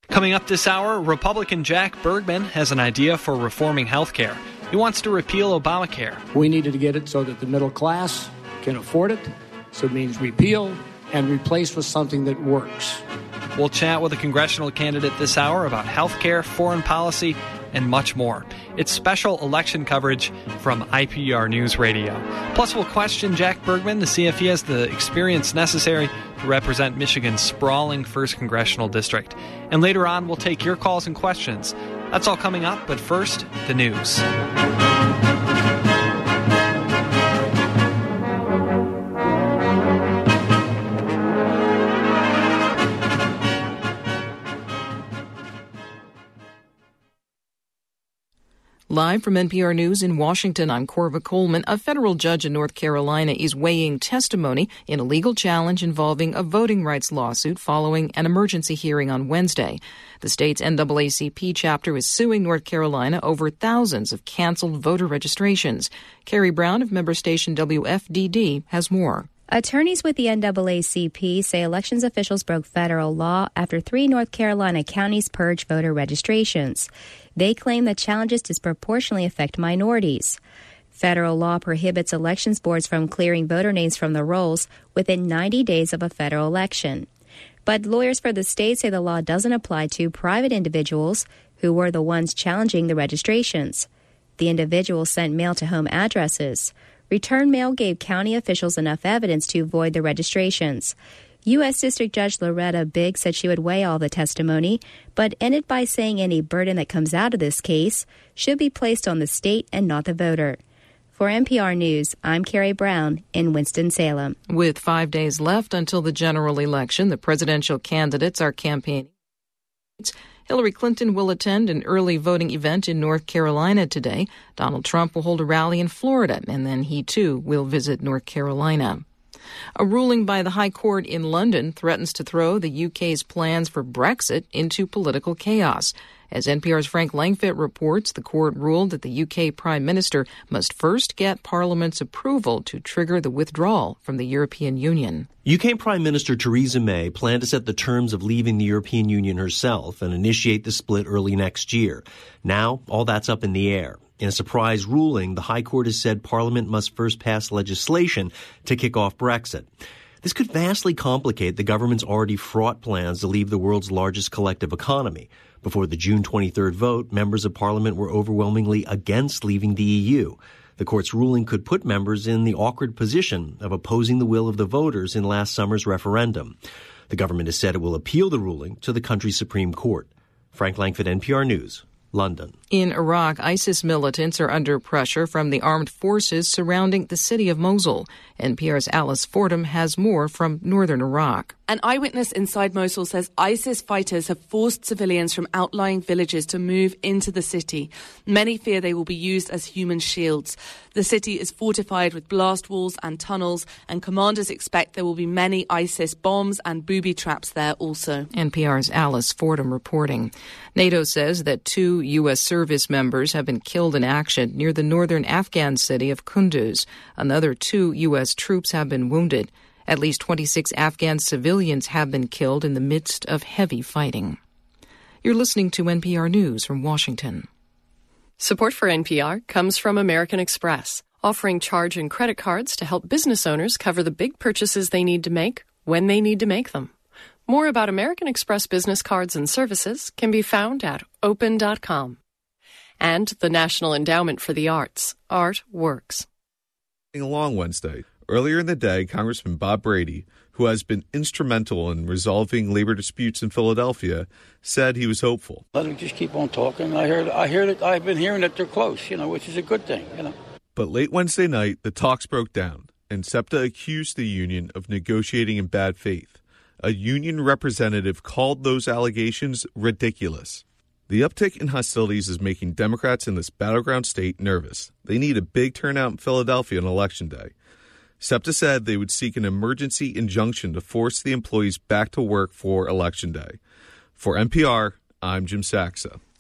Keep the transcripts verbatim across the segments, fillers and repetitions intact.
Coming up this hour, Republican Jack Bergman has an idea for reforming health care. He wants to repeal Obamacare. We needed to get it so that the middle class can afford it. So it means repeal and replace with something that works. We'll chat with a congressional candidate this hour about health care, foreign policy, and much more. It's special election coverage from I P R News Radio. Plus, we'll question Jack Bergman to see if he has the experience necessary to represent Michigan's sprawling first congressional district. And later on, we'll take your calls and questions. That's all coming up, but first, the news. Live from N P R News in Washington, I'm Corva Coleman. A federal judge in North Carolina is weighing testimony in a legal challenge involving a voting rights lawsuit following an emergency hearing on Wednesday. The state's N double A C P chapter is suing North Carolina over thousands of canceled voter registrations. Carrie Brown of member station W F D D has more. Attorneys with the N double A C P say elections officials broke federal law after three North Carolina counties purged voter registrations. They claim that challenges disproportionately affect minorities. Federal law prohibits elections boards from clearing voter names from the rolls within ninety days of a federal election. But lawyers for the state say the law doesn't apply to private individuals who were the ones challenging the registrations. The individuals sent mail to home addresses. Return mail gave county officials enough evidence to void the registrations. U S. District Judge Loretta Biggs said she would weigh all the testimony, but ended by saying any burden that comes out of this case should be placed on the state and not the voter. For N P R News, I'm Carrie Brown in Winston-Salem. With five days left until the general election, the presidential candidates are campaigning. Hillary Clinton will attend an early voting event in North Carolina today. Donald Trump will hold a rally in Florida, and then he, too, will visit North Carolina. A ruling by the High Court in London threatens to throw the U K's plans for Brexit into political chaos. As N P R's Frank Langfitt reports, the court ruled that the U K Prime Minister must first get Parliament's approval to trigger the withdrawal from the European Union. U K Prime Minister Theresa May planned to set the terms of leaving the European Union herself and initiate the split early next year. Now, all that's up in the air. In a surprise ruling, the High Court has said Parliament must first pass legislation to kick off Brexit. This could vastly complicate the government's already fraught plans to leave the world's largest collective economy. Before the June twenty-third vote, members of Parliament were overwhelmingly against leaving the E U. The court's ruling could put members in the awkward position of opposing the will of the voters in last summer's referendum. The government has said it will appeal the ruling to the country's Supreme Court. Frank Langfitt, N P R News, London. In Iraq, ISIS militants are under pressure from the armed forces surrounding the city of Mosul. N P R's Alice Fordham has more from northern Iraq. An eyewitness inside Mosul says ISIS fighters have forced civilians from outlying villages to move into the city. Many fear they will be used as human shields. The city is fortified with blast walls and tunnels, and commanders expect there will be many ISIS bombs and booby traps there also. N P R's Alice Fordham reporting. NATO says that two U S service members have been killed in action near the northern Afghan city of Kunduz. Another two U S troops have been wounded. At least twenty-six Afghan civilians have been killed in the midst of heavy fighting. You're listening to N P R News from Washington. Support for N P R comes from American Express, offering charge and credit cards to help business owners cover the big purchases they need to make when they need to make them. More about American Express business cards and services can be found at open dot com. And the National Endowment for the Arts, Art Works. Along Wednesday. Earlier in the day, Congressman Bob Brady, who has been instrumental in resolving labor disputes in Philadelphia, said he was hopeful. Let them just keep on talking. I heard, I hear that I've been hearing that they're close, you know, which is a good thing, you know. But late Wednesday night, the talks broke down, and SEPTA accused the union of negotiating in bad faith. A union representative called those allegations ridiculous. The uptick in hostilities is making Democrats in this battleground state nervous. They need a big turnout in Philadelphia on Election Day. SEPTA said they would seek an emergency injunction to force the employees back to work for Election Day. For N P R, I'm Jim Saxa.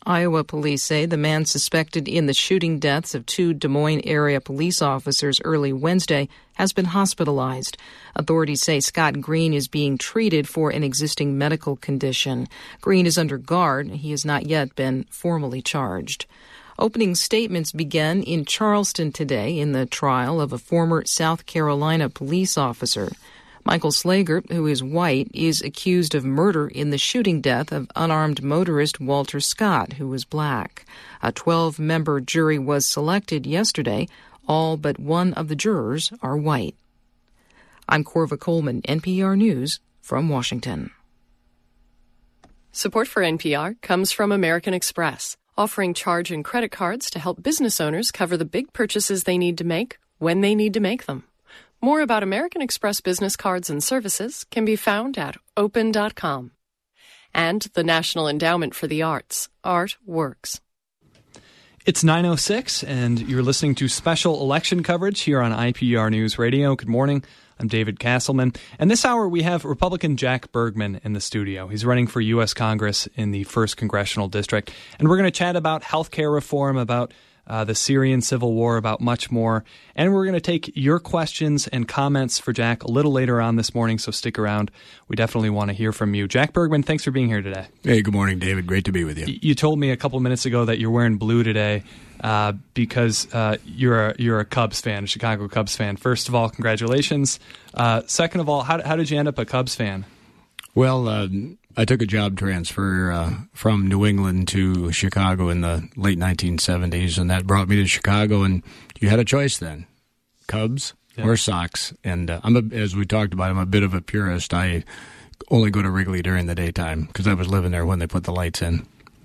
Iowa police say the man suspected in the shooting deaths of two Des Moines area police officers early Wednesday has been hospitalized. Authorities say Scott Green is being treated for an existing medical condition. Green is under guard. He has not yet been formally charged. Opening statements began in Charleston today in the trial of a former South Carolina police officer. Michael Slager, who is white, is accused of murder in the shooting death of unarmed motorist Walter Scott, who was black. A twelve-member jury was selected yesterday. All but one of the jurors are white. I'm Corva Coleman, N P R News from Washington. Support for N P R comes from American Express, offering charge and credit cards to help business owners cover the big purchases they need to make when they need to make them. More about American Express business cards and services can be found at open dot com. And the National Endowment for the Arts. Art Works. It's nine oh six, and you're listening to special election coverage here on I P R News Radio. Good morning. I'm David Castleman. And this hour, we have Republican Jack Bergman in the studio. He's running for U S Congress in the first Congressional District. And we're going to chat about health care reform, about Uh, the Syrian civil war, about much more. And we're going to take your questions and comments for Jack a little later on this morning, so stick around. We definitely want to hear from you. Jack Bergman, thanks for being here today. Hey, good morning, David. Great to be with you. Y- you told me a couple minutes ago that you're wearing blue today uh, because uh, you're, a, you're a Cubs fan, a Chicago Cubs fan. First of all, congratulations. Uh, second of all, how, how did you end up a Cubs fan? Well, uh, I took a job transfer uh, from New England to Chicago in the late nineteen seventies, and that brought me to Chicago, and you had a choice then, Cubs yeah. or Sox. And uh, I'm a, as we talked about, I'm a bit of a purist. I only go to Wrigley during the daytime because I was living there when they put the lights in.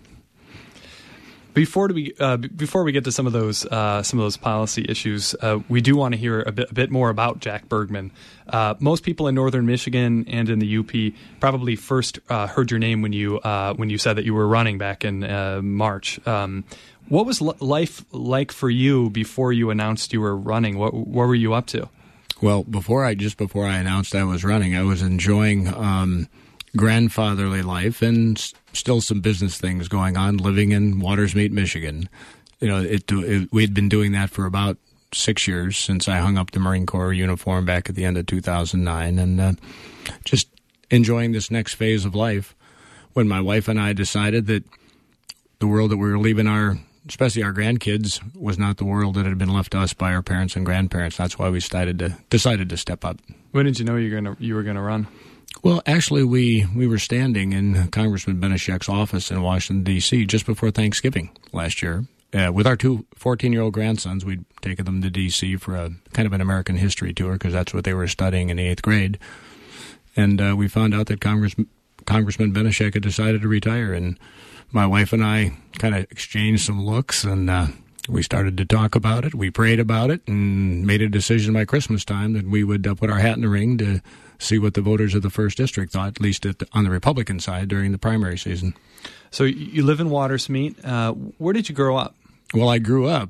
Before we uh, before we get to some of those uh, some of those policy issues, uh, we do want to hear a bit, a bit more about Jack Bergman. Uh, most people in northern Michigan and in the U P probably first uh, heard your name when you uh, when you said that you were running back in uh, March. Um, what was l- life like for you before you announced you were running? What what were you up to? Well, before I just before I announced I was running, I was enjoying Um, grandfatherly life and s- still some business things going on, living in Watersmeet, Michigan. You know, it, it, we'd been doing that for about six years since I hung up the Marine Corps uniform back at the end of two thousand nine, and uh, just enjoying this next phase of life when my wife and I decided that the world that we were leaving our, especially our grandkids, was not the world that had been left to us by our parents and grandparents. That's why we decided to decided to step up. When did you know you were gonna you were gonna run? Well, actually, we, we were standing in Congressman Beneshek's office in Washington, D C just before Thanksgiving last year. Uh, with our two fourteen-year-old grandsons, we'd taken them to D C for a kind of an American history tour because that's what they were studying in the eighth grade. And uh, we found out that Congress, Congressman Beneshek had decided to retire, and my wife and I kind of exchanged some looks, and uh, we started to talk about it. We prayed about it and made a decision by Christmas time that we would uh, put our hat in the ring to see what the voters of the first district thought, at least at the, on the Republican side during the primary season. So you live in Watersmeet. Uh, where did you grow up? Well, I grew up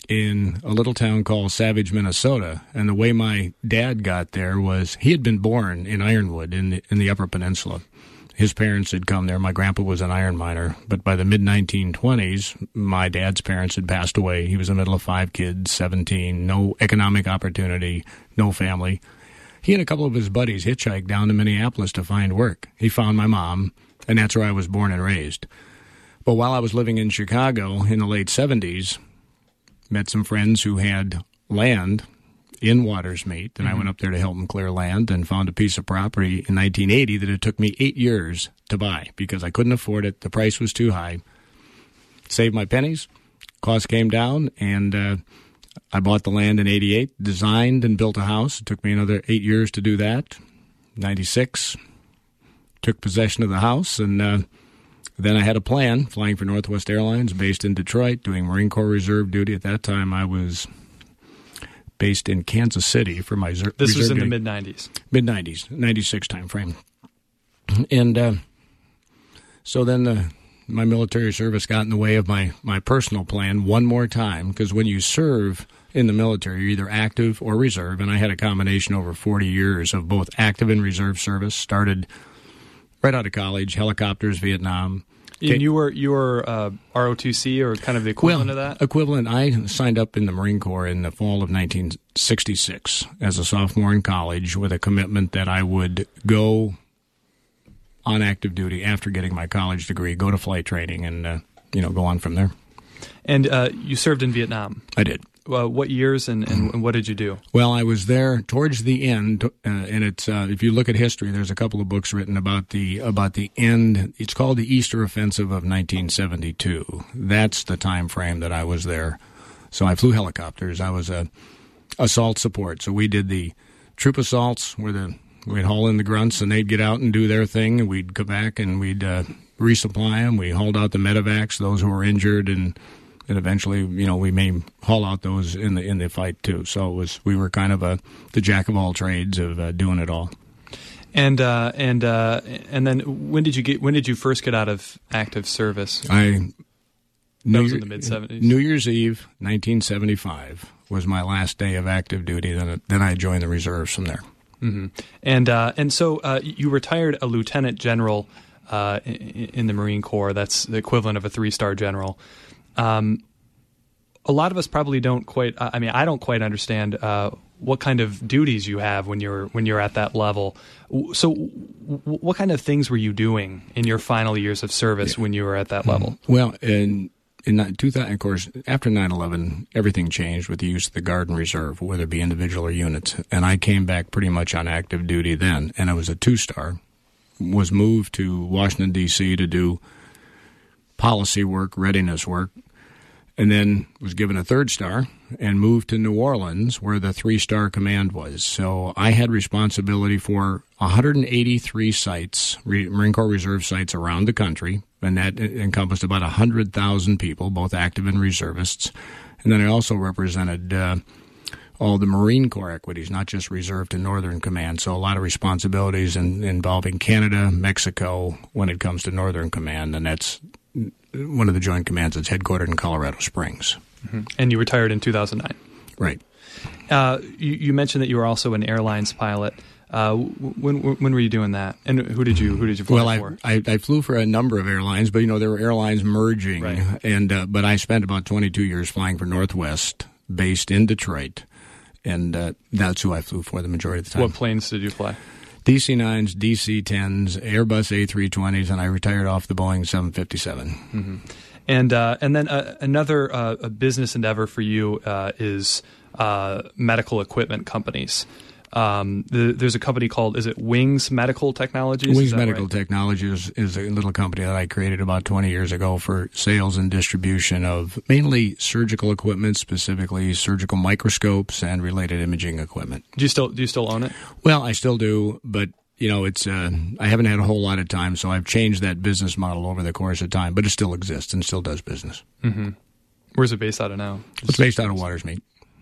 in a little town called Savage, Minnesota, and the way my dad got there was he had been born in Ironwood in the, in the Upper Peninsula. His parents had come there. My grandpa was an iron miner, but by the mid nineteen twenties, my dad's parents had passed away. He was in the middle of five kids, seventeen, no economic opportunity, no family. He and a couple of his buddies hitchhiked down to Minneapolis to find work. He found my mom, and that's where I was born and raised. But while I was living in Chicago in the late seventies, met some friends who had land in Watersmeet, and mm-hmm. I went up there to help them clear land and found a piece of property in nineteen eighty that it took me eight years to buy because I couldn't afford it. The price was too high. Saved my pennies. Cost came down, and uh, I bought the land in eighty-eight, designed and built a house. It took me another eight years to do that. ninety-six, took possession of the house, and uh, then I had a plan, flying for Northwest Airlines, based in Detroit, doing Marine Corps Reserve duty. At that time, I was based in Kansas City for my zer- This reserve was in duty. the mid-nineties. Mid-nineties, ninety-six time frame. And uh, so then the, my military service got in the way of my, my personal plan one more time, because when you serve in the military, you're either active or reserve, and I had a combination over forty years of both active and reserve service. Started right out of college, helicopters, Vietnam, And you were you were uh, R O T C or kind of the equivalent well, of that? Equivalent. I signed up in the Marine Corps in the fall of nineteen sixty-six as a sophomore in college with a commitment that I would go on active duty after getting my college degree, go to flight training, and uh, you know go on from there. And uh, you served in Vietnam. I did. Uh, what years and, and, and what did you do? Well, I was there towards the end, uh, and it's uh, if you look at history, there's a couple of books written about the about the end. It's called the Easter Offensive of nineteen seventy-two. That's the time frame that I was there. So I flew helicopters. I was a assault support. So we did the troop assaults, where the we'd haul in the grunts and they'd get out and do their thing, and we'd come back and we'd uh, resupply them. We hauled out the medevacs, those who were injured, and. And eventually, you know, we may haul out those in the in the fight too. So it was we were kind of a the jack of all trades of uh, doing it all. And uh, and uh, and then when did you get when did you first get out of active service? I that was in the mid seventies. New Year's Eve, nineteen seventy-five was my last day of active duty. Then then I joined the reserves from there. Mm-hmm. And uh, and so uh, you retired a lieutenant general uh, in, in the Marine Corps. That's the equivalent of a three-star general. Um, a lot of us probably don't quite. I mean, I don't quite understand uh, what kind of duties you have when you're when you're at that level. So, w- what kind of things were you doing in your final years of service yeah. when you were at that level? Well, in in two thousand, of course, after nine eleven, everything changed with the use of the Guard and Reserve, whether it be individual or units. And I came back pretty much on active duty then, and I was a two-star. Was moved to Washington D C to do policy work, readiness work. And then was given a third star and moved to New Orleans, where the three-star command was. So I had responsibility for one hundred eighty-three sites, Marine Corps Reserve sites around the country, and that encompassed about one hundred thousand people, both active and reservists. And then I also represented uh, all the Marine Corps equities, not just reserve to Northern Command. So a lot of responsibilities in, involving Canada, Mexico, when it comes to Northern Command, and that's one of the joint commands that's headquartered in Colorado Springs. Mm-hmm. And you retired in two thousand nine. Right. Uh, you, you mentioned that you were also an airlines pilot. Uh, when when were you doing that? And who did you who did you fly well, for? I, I I flew for a number of airlines, but you know there were airlines merging, right. and uh, but I spent about twenty-two years flying for Northwest, based in Detroit, and uh, that's who I flew for the majority of the time. What planes did you fly? D C nines, D C tens, Airbus A three twenties, and I retired off the Boeing seven fifty-seven. Mm-hmm. And uh, and then uh, another uh, a business endeavor for you uh, is uh, medical equipment companies. Um, the, there's a company called, is it Wings Medical Technologies? Wings Medical right? Technologies is a little company that I created about twenty years ago for sales and distribution of mainly surgical equipment, specifically surgical microscopes and related imaging equipment. Do you still do you still own it? Well, I still do, but you know, it's uh, I haven't had a whole lot of time, so I've changed that business model over the course of time, but it still exists and still does business. Mm-hmm. Where's it based out of now? Just it's based out of Watersmeet.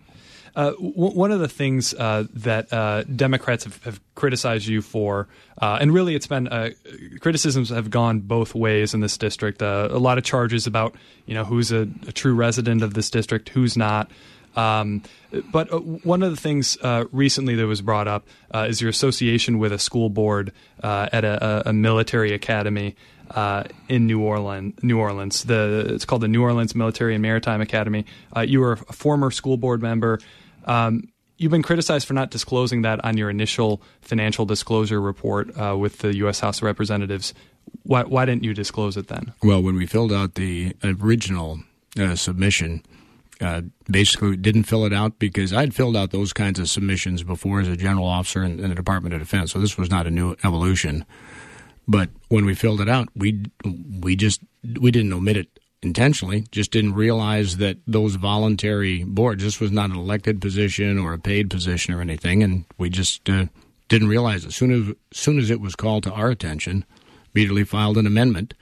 Uh, w- one of the things uh, that uh, Democrats have, have criticized you for, uh, and really it's been uh, criticisms have gone both ways in this district. Uh, a lot of charges about you know who's a, a true resident of this district, who's not. Um, but uh, one of the things uh, recently that was brought up uh, is your association with a school board uh, at a, a military academy uh, in New Orleans. New Orleans, the it's called the New Orleans Military and Maritime Academy. Uh, you were a former school board member. Um, you've been criticized for not disclosing that on your initial financial disclosure report uh, with the U S House of Representatives. Why, why didn't you disclose it then? Well, when we filled out the original uh, submission, uh, basically didn't fill it out because I'd filled out those kinds of submissions before as a general officer in, in the Department of Defense, so this was not a new evolution. But when we filled it out, we we just we didn't omit it intentionally, just didn't realize that those voluntary boards, this was not an elected position or a paid position or anything, and we just uh, didn't realize it. As soon as, as soon as it was called to our attention, immediately filed an amendment,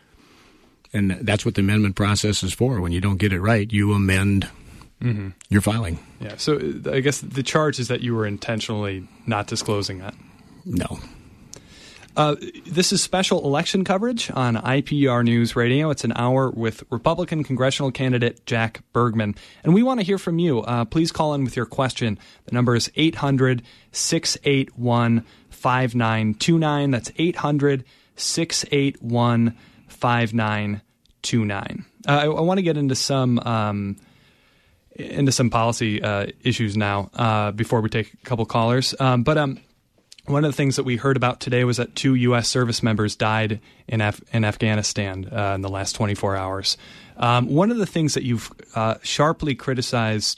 and that's what the amendment process is for. When you don't get it right, you amend mm-hmm. your filing. Yeah, so I guess the charge is that you were intentionally not disclosing that. No. Uh, this is special election coverage on I P R News Radio. It's an hour with Republican congressional candidate Jack Bergman. And we want to hear from you. Uh, please call in with your question. The number is eight hundred, six eight one, five nine two nine. That's eight hundred, six eight one, five nine two nine. Uh, I, I want to get into some um, into some policy uh, issues now uh, before we take a couple callers. Um, but um, one of the things that we heard about today was that two U S service members died in Af- in Afghanistan uh, in the last twenty-four hours. Um, one of the things that you've uh, sharply criticized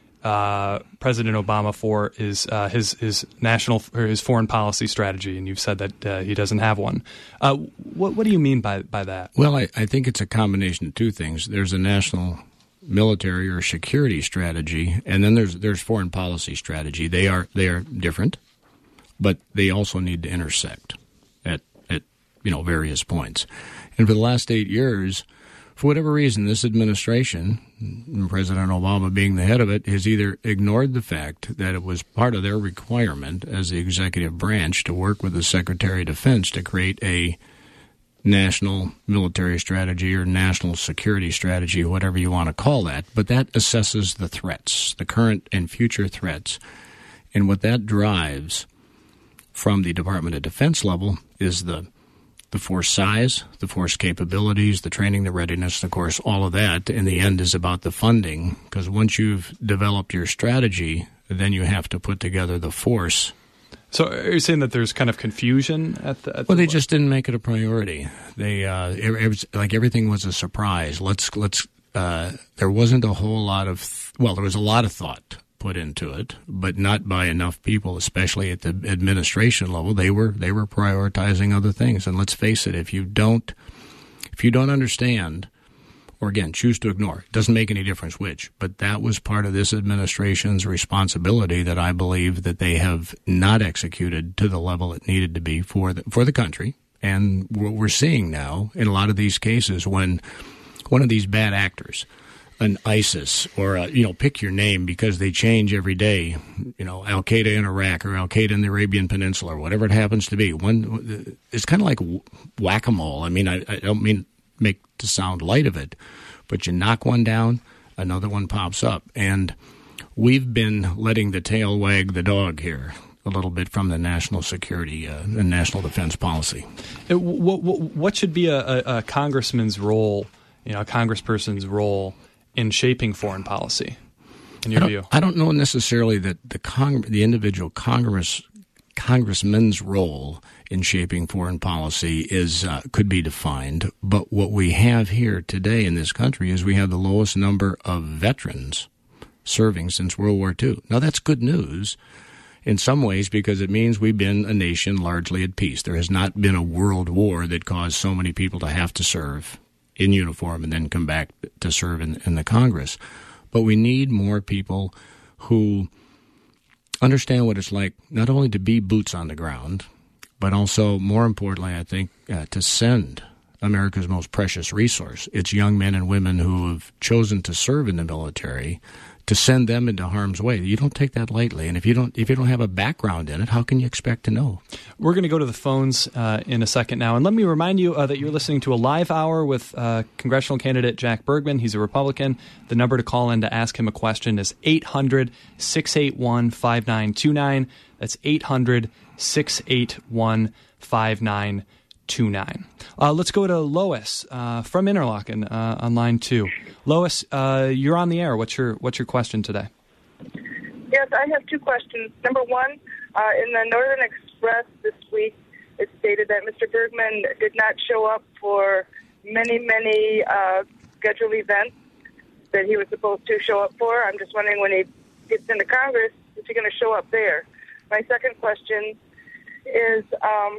uh, President Obama for is uh, his his national or his foreign policy strategy, and you've said that uh, he doesn't have one. Uh, what what do you mean by by that? Well, I, I think it's a combination of two things. There's a national military or security strategy, and then there's there's foreign policy strategy. They are they are different, but they also need to intersect at at you know various points. And for the last eight years, for whatever reason, this administration, President Obama being the head of it, has either ignored the fact that it was part of their requirement as the executive branch to work with the Secretary of Defense to create a national military strategy or national security strategy, whatever you want to call that. But that assesses the threats, the current and future threats. And what that drives from the Department of Defense level is the the force size, the force capabilities, the training, the readiness, of course, all of that in the end is about the funding, because once you've developed your strategy, then you have to put together the force. So are you saying that there's kind of confusion at the... At well, the they just didn't make it a priority. They uh, it, it was, like everything was a surprise. Let's let's. Uh, there wasn't a whole lot of th- well, there was a lot of thought put into it, but not by enough people, especially at the administration level. They were they were prioritizing other things. And let's face it, if you don't if you don't understand, or again choose to ignore, it doesn't make any difference which. But that was part of this administration's responsibility that I believe that they have not executed to the level it needed to be for the, for the country. And what we're seeing now in a lot of these cases, when one of these bad actors, an ISIS or, a, you know, pick your name because they change every day, you know, Al-Qaeda in Iraq or Al-Qaeda in the Arabian Peninsula or whatever it happens to be. One, it's kind of like whack-a-mole. I mean, I, I don't mean make to sound light of it, but you knock one down, another one pops up. And we've been letting the tail wag the dog here a little bit from the national security uh, and national defense policy. It, what, what, what should be a, a, a congressman's role, you know, a congressperson's role in shaping foreign policy, in your I view? I don't know necessarily that the Cong- the individual Congress congressman's role in shaping foreign policy is uh, could be defined, but what we have here today in this country is we have the lowest number of veterans serving since World War Two. Now, that's good news in some ways because it means we've been a nation largely at peace. There has not been a world war that caused so many people to have to serve in uniform and then come back to serve in, in the Congress. But we need more people who understand what it's like not only to be boots on the ground, but also, more importantly, I think, uh, to send America's most precious resource, its young men and women who have chosen to serve in the military, to send them into harm's way. You don't take that lightly, and if you don't, if you don't have a background in it, how can you expect to know? We're going to go to the phones uh, in a second now, and let me remind you uh, that you're listening to a live hour with uh, congressional candidate Jack Bergman. He's a Republican. The number to call in to ask him a question is eight hundred, six eight one, five nine two nine. That's eight hundred, six eight one, five nine two nine. Uh, let's go to Lois uh, from Interlaken uh, on line two. Lois, uh, you're on the air. What's your what's your question today? Yes, I have two questions. Number one, uh, in the Northern Express this week, it stated that Mister Bergman did not show up for many, many uh, scheduled events that he was supposed to show up for. I'm just wondering when he gets into Congress, is he going to show up there? My second question is um,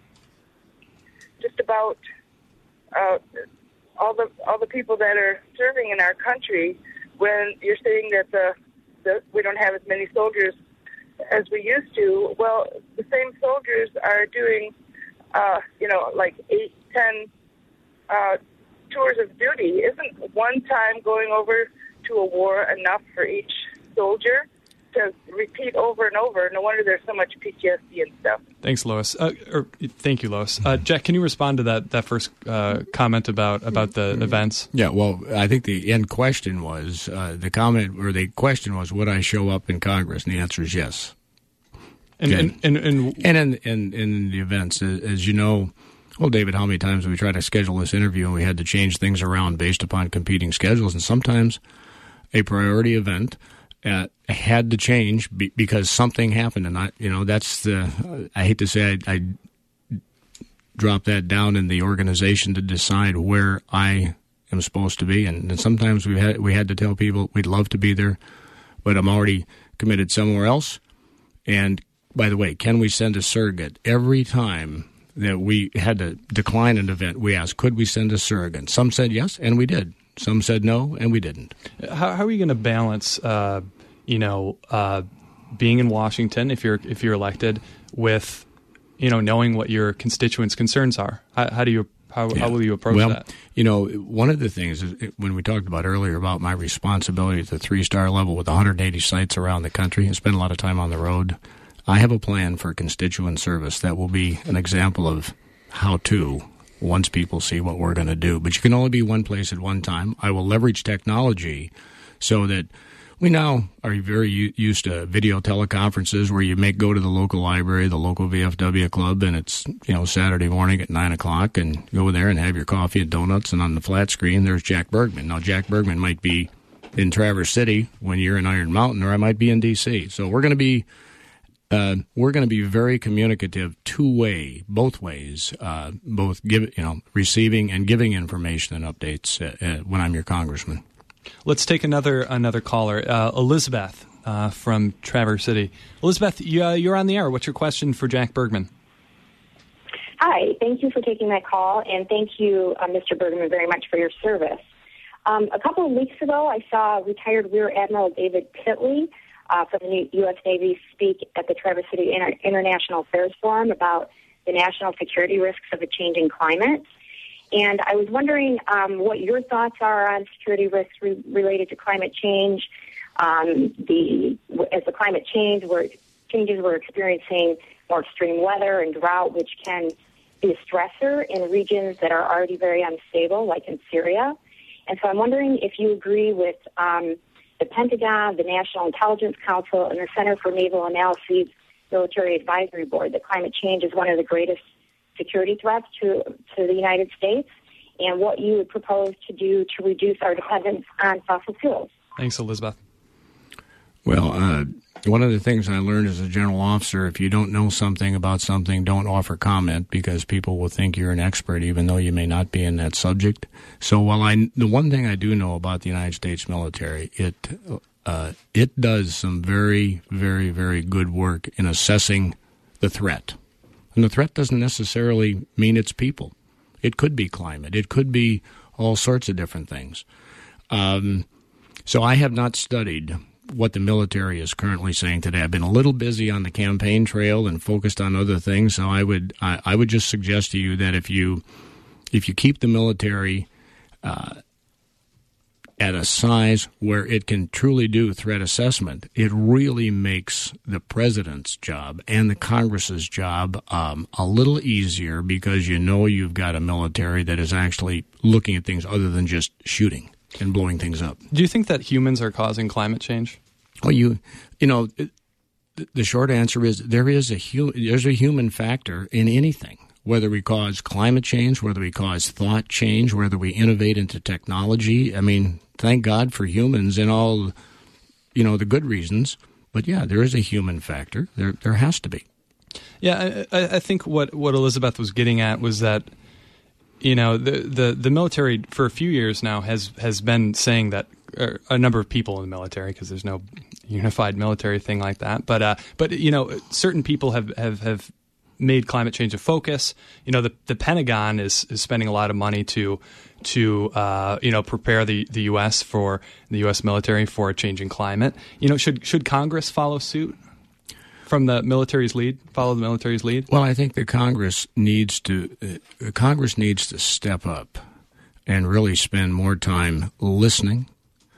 just about uh, all the all the people that are serving in our country. When you're saying that the, the we don't have as many soldiers as we used to, well, the same soldiers are doing, uh, you know, like eight, ten uh, tours of duty. Isn't one time going over to a war enough for each soldier to repeat over and over? No wonder there's so much P T S D and stuff. Thanks, Lois. Uh, or, thank you, Lois. Uh, Jack, can you respond to that that first uh, comment about, about the mm-hmm. events? Yeah, well, I think the end question was, uh, the comment or the question was, would I show up in Congress? And the answer is yes. And and, and, and, and, and in, in, in the events, as you know, Well, David, how many times have we tried to schedule this interview and we had to change things around based upon competing schedules? And sometimes a priority event uh, had to change be- because something happened. And, I, you know, that's the, uh, I hate to say I, I drop that down in the organization to decide where I am supposed to be. And, and sometimes we had, we had to tell people we'd love to be there, but I'm already committed somewhere else. And by the way, can we send a surrogate? Every time that we had to decline an event, we asked, could we send a surrogate? Some said yes, and we did. Some said no, and we didn't. How, how are you going to balance, uh, you know, uh, being in Washington if you're if you're elected with, you know, knowing what your constituents' concerns are? How, how do you how, yeah. how will you approach well, that? You know, one of the things is when we talked about earlier about my responsibility at the three-star level with one hundred eighty sites around the country and spend a lot of time on the road. I have a plan for constituent service that will be an example of how to once people see what we're going to do. But you can only be one place at one time. I will leverage technology so that we now are very u- used to video teleconferences where you may go to the local library, the local V F W club, and it's, you know, Saturday morning at nine o'clock, and go there and have your coffee and donuts, and on the flat screen there's Jack Bergman. Now, Jack Bergman might be in Traverse City when you're in Iron Mountain, or I might be in D C. So we're going to be Uh, we're going to be very communicative, two-way, both ways, uh, both give, you know, receiving and giving information and updates uh, uh, when I'm your congressman. Let's take another another caller, uh, Elizabeth uh, from Traverse City. Elizabeth, you, uh, you're on the air. What's your question for Jack Bergman? Hi, thank you for taking my call, and thank you, uh, Mister Bergman, very much for your service. Um, a couple of weeks ago, I saw retired Rear Admiral David Pitley Uh, from the U S Navy speak at the Traverse City Inter- International Affairs Forum about the national security risks of a changing climate. And I was wondering um, what your thoughts are on security risks re- related to climate change. Um, the as the climate change, we're, changes, we're experiencing more extreme weather and drought, which can be a stressor in regions that are already very unstable, like in Syria. And so I'm wondering if you agree with um, the Pentagon, the National Intelligence Council, and the Center for Naval Analyses Military Advisory Board that climate change is one of the greatest security threats to, to the United States, and what you would propose to do to reduce our dependence on fossil fuels. Thanks, Elizabeth. Well, uh, one of the things I learned as a general officer, if you don't know something about something, don't offer comment, because people will think you're an expert even though you may not be in that subject. So while I, the one thing I do know about the United States military, it uh, it does some very, very, very good work in assessing the threat. And the threat doesn't necessarily mean it's people. It could be climate. It could be all sorts of different things. Um, so I have not studied what the military is currently saying today. I've been a little busy on the campaign trail and focused on other things, so I would I, I would just suggest to you that if you if you keep the military uh, at a size where it can truly do threat assessment, it really makes the president's job and the Congress's job um, a little easier, because you know you've got a military that is actually looking at things other than just shooting and blowing things up. Do you think that humans are causing climate change? Well, you, you know, the short answer is there is a hu- there's a human factor in anything. Whether we cause climate change, whether we cause thought change, whether we innovate into technology. I mean, thank God for humans and all, you know, the good reasons. But yeah, there is a human factor. There, there has to be. Yeah, I, I think what, what Elizabeth was getting at was that, you know, the, the, the military for a few years now has, has been saying that uh, a number of people in the military, because there's no unified military thing like that. But, uh, but you know, certain people have, have, have made climate change a focus. You know, the, the Pentagon is, is spending a lot of money to, to uh, you know, prepare the, the U S for the U S military for a changing climate. You know, should should Congress follow suit from the military's lead, follow the military's lead? Well, I think the Congress needs to uh, Congress needs to step up and really spend more time listening,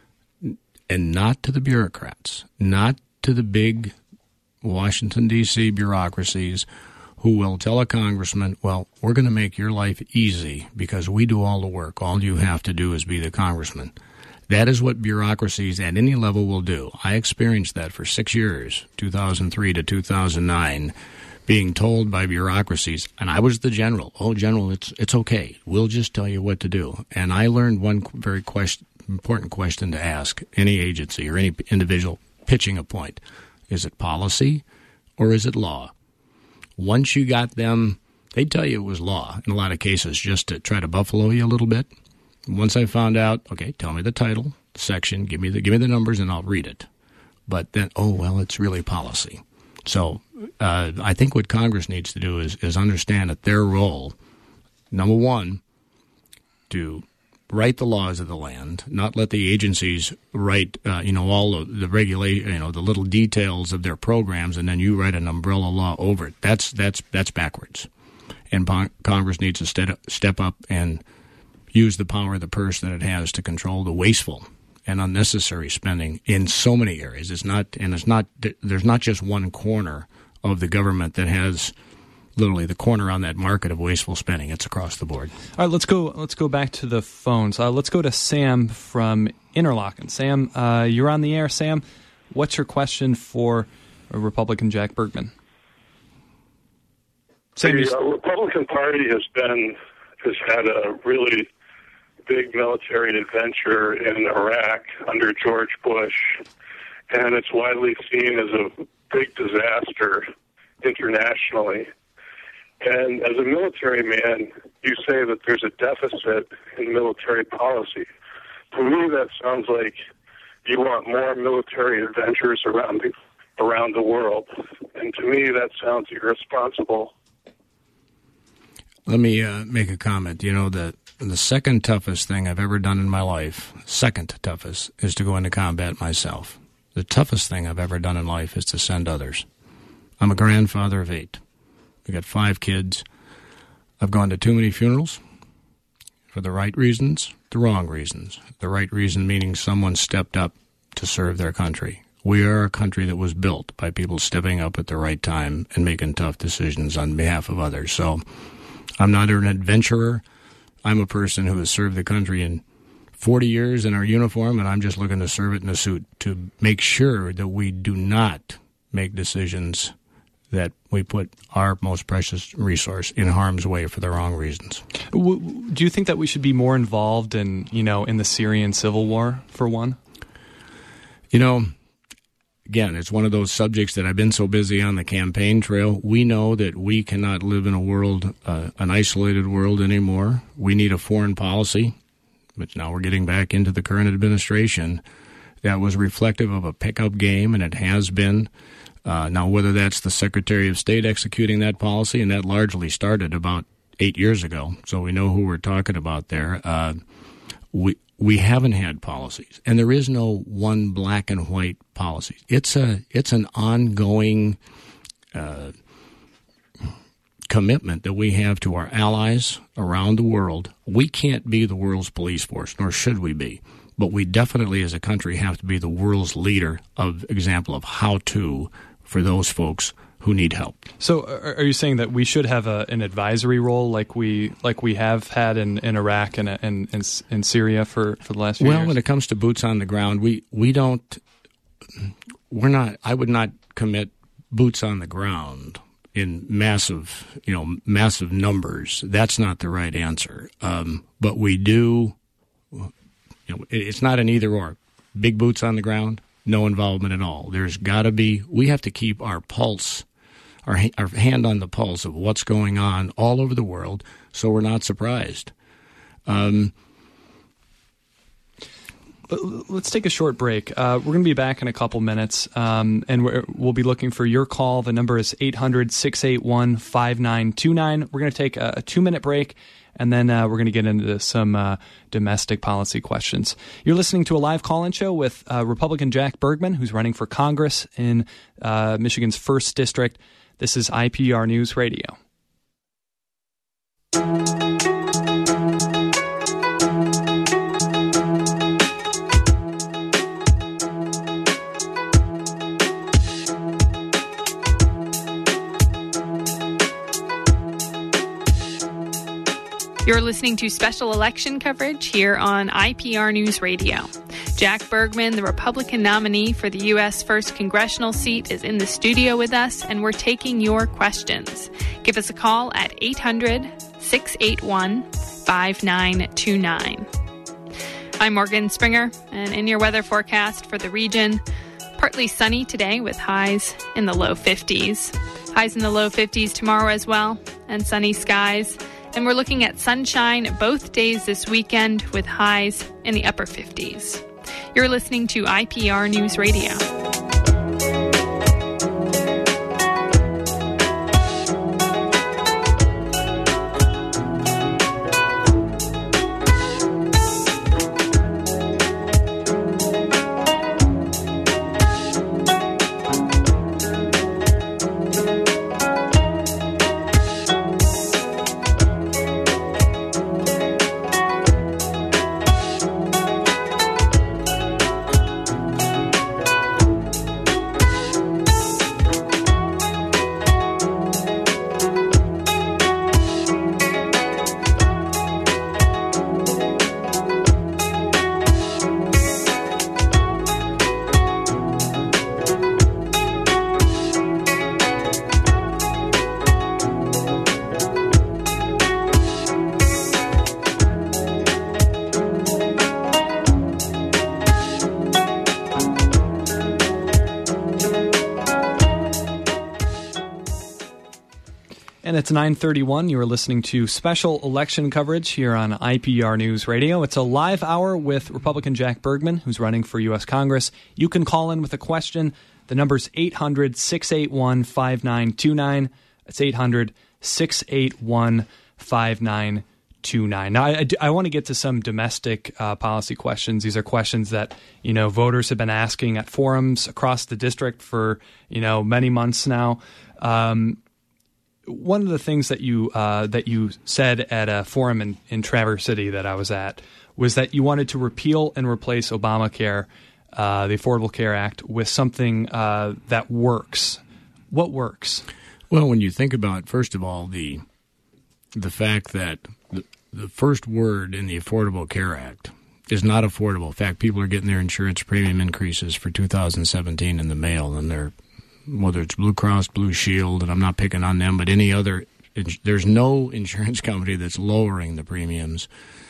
and not to the bureaucrats, not to the big Washington, D C bureaucracies who will tell a congressman, well, we're going to make your life easy because we do all the work. All you have to do is be the congressman. That is what bureaucracies at any level will do. I experienced that for six years, two thousand three to two thousand nine. being told by bureaucracies, and I was the general, oh, general, it's it's okay. We'll just tell you what to do. And I learned one very question, important question to ask any agency or any individual pitching a point. Is it policy or is it law? Once you got them, they'd tell you it was law in a lot of cases just to try to buffalo you a little bit. Once I found out, okay, tell me the title, the section, give me the give me the numbers, and I'll read it. But then, oh, well, it's really policy. So uh, I think what Congress needs to do is, is understand that their role, number one, to write the laws of the land, not let the agencies write, uh, you know, all of the regulate, you know, the little details of their programs, and then you write an umbrella law over it. That's that's that's backwards. And Congress needs to step step up and use the power of the purse that it has to control the wasteful and unnecessary spending in so many areas. It's not, and it's not. There's not just one corner of the government that has literally the corner on that market of wasteful spending. It's across the board. All right, let's go. Let's go back to the phones. Uh, let's go to Sam from Interlochen. Sam, uh, you're on the air. Sam, what's your question for Republican Jack Bergman? Sam, the uh, Republican Party has been has had a really big military adventure in Iraq under George Bush, and it's widely seen as a big disaster internationally. And as a military man, you say that there's a deficit in military policy. To me, that sounds like you want more military adventures around the, around the world. And to me, that sounds irresponsible. Let me uh, make a comment. You know, the the second toughest thing I've ever done in my life, second toughest, is to go into combat myself. The toughest thing I've ever done in life is to send others. I'm a grandfather of eight. We got five kids. I've gone to too many funerals for the right reasons, the wrong reasons. The right reason meaning someone stepped up to serve their country. We are a country that was built by people stepping up at the right time and making tough decisions on behalf of others. So I'm not an adventurer. I'm a person who has served the country in forty years in our uniform, and I'm just looking to serve it in a suit to make sure that we do not make decisions that we put our most precious resource in harm's way for the wrong reasons. Do you think that we should be more involved in, you know, in the Syrian civil war, for one? You know, again, it's one of those subjects that I've been so busy on the campaign trail. We know that we cannot live in a world, uh, an isolated world anymore. We need a foreign policy, which now we're getting back into the current administration, that was reflective of a pickup game, and it has been. Uh, now, whether that's the Secretary of State executing that policy, and that largely started about eight years ago, so we know who we're talking about there. Uh, we we haven't had policies, and there is no one black and white policy. It's a it's an ongoing uh, commitment that we have to our allies around the world. We can't be the world's police force, nor should we be. But we definitely, as a country, have to be the world's leader of example of how to for those folks who need help. So are you saying that we should have a, an advisory role like we like we have had in, in Iraq and in, in, in Syria for, for the last few well, years? Well, when it comes to boots on the ground, we, we don't we're not I would not commit boots on the ground in massive, you know, massive numbers. That's not the right answer. Um, but we do, you know, it's not an either or. Big boots on the ground, no involvement at all. There's got to be, we have to keep our pulse, our, our hand on the pulse of what's going on all over the world so we're not surprised. Um, Let's take a short break. Uh, we're going to be back in a couple minutes, um, and we're, we'll be looking for your call. The number is eight hundred, six eight one, five nine two nine. We're going to take a, a two-minute break, and then uh, we're going to get into some uh, domestic policy questions. You're listening to a live call-in show with uh, Republican Jack Bergman, who's running for Congress in uh, Michigan's first district. This is I P R News Radio. You're listening to special election coverage here on I P R News Radio. Jack Bergman, the Republican nominee for the U S first congressional seat, is in the studio with us, and we're taking your questions. Give us a call at eight hundred, six eight one, five nine two nine. I'm Morgan Springer, and in your weather forecast for the region, partly sunny today with highs in the low fifties. Highs in the low fifties tomorrow as well, and sunny skies. And we're looking at sunshine both days this weekend with highs in the upper fifties. You're listening to I P R News Radio. And it's nine thirty-one. You are listening to special election coverage here on I P R News Radio. It's a live hour with Republican Jack Bergman, who's running for U S Congress. You can call in with a question. The number's eight hundred, six eight one, five nine two nine. That's eight hundred, six eight one, five nine two nine. Now, I, I, I want to get to some domestic uh, policy questions. These are questions that, you know, voters have been asking at forums across the district for, you know, many months now. Um One of the things that you uh, that you said at a forum in, in Traverse City that I was at was that you wanted to repeal and replace Obamacare, uh, the Affordable Care Act, with something uh, that works. What works? Well, when you think about, first of all, the the fact that the, the first word in the Affordable Care Act is not affordable. In fact, people are getting their insurance premium increases for two thousand seventeen in the mail, and they're whether it's Blue Cross, Blue Shield, and I'm not picking on them, but any other, there's no insurance company that's lowering the premiums.